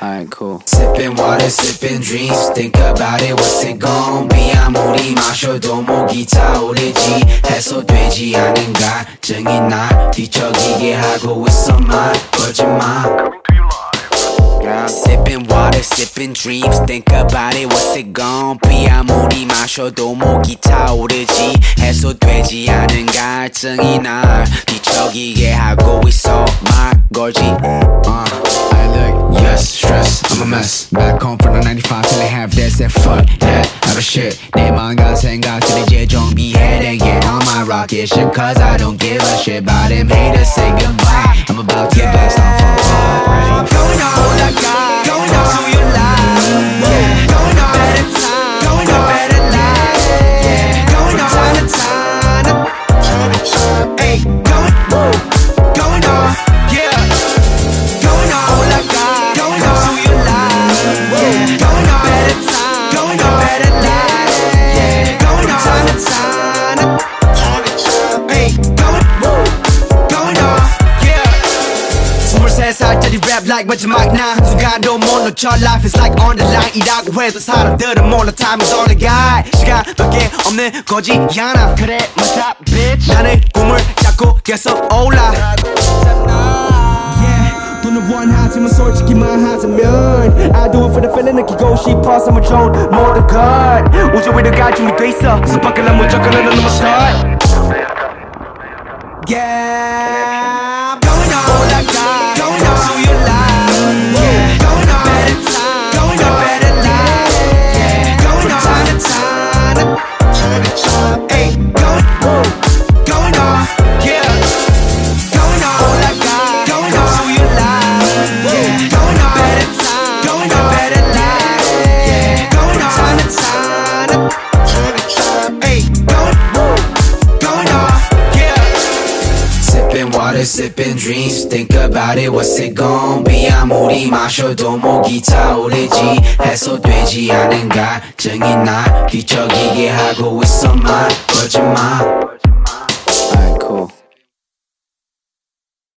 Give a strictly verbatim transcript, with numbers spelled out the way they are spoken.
Alright, cool. Sipping water, sipping dreams. Think about it, what's it gon' be? 아무리 마셔도 목이 타오르지. 해소되지 않은 갈증이 날 뒤척이게 하고 있어 말 거짓말. Yeah. Sipping water, sipping dreams. Think about it, what's it gon' be? 아무리 마셔도 목이 타오르지. 해소되지 않은 갈증이 날 뒤척이게 하고 있어 말 걸지. uh, I look, yes, stress, I'm a mess. Back home from the ninety-five, feeling half dead. Said fuck that, other shit. 내 마음과 생각들 이제 정비해. Then get on my rocket ship, cause I don't give a shit about them haters. Say goodbye, I'm about to blast off on fire. Going all I got, going on to your life. Yeah, going on better time, going on better life. Yeah, going on time to time, time to time. Hey, going, woo, going on, yeah. Going on all I got, going on to your life. Yeah, going on better time, going on better life. Yeah, going on time to time, time to time. Hey, going, woo, going on, yeah. 스물세 살짜리 rap like 마지막 나 순간도 못 놓쳐. Life is like on the line 이라고 해도 사람들은 몰라. Time is all I got. 시간밖에 없는 거지 않아. 그래 맞아 bitch. 나는 꿈을 잡고 계속 올라. Yeah, 돈은 원하지만 솔직히 말하자면 I do it for the feeling 느끼고 싶어. 삶을 좋은 모든 것 우주 위로 갈 준비돼 있어. 숨바꾸는 무조건 너는 너무 start. Yeah, going on all I got, going on to your life. Yeah, going on better time, going on better life. Yeah, going on time to time, time to time. Hey, going, woo, going on, yeah. Going on all I got, going on to your life. Yeah, going on better time, going on better life. Yeah, going on time to time, time to time. Hey, going, woo, going on, yeah. Sipping water, sipping dreams. Think about it, what's it gon' be? 아무리 마셔도 목이 타오르지. 해소되지 않은 갈증이 날 뒤척이게 하고 있어 말 거짓말. Alright, cool.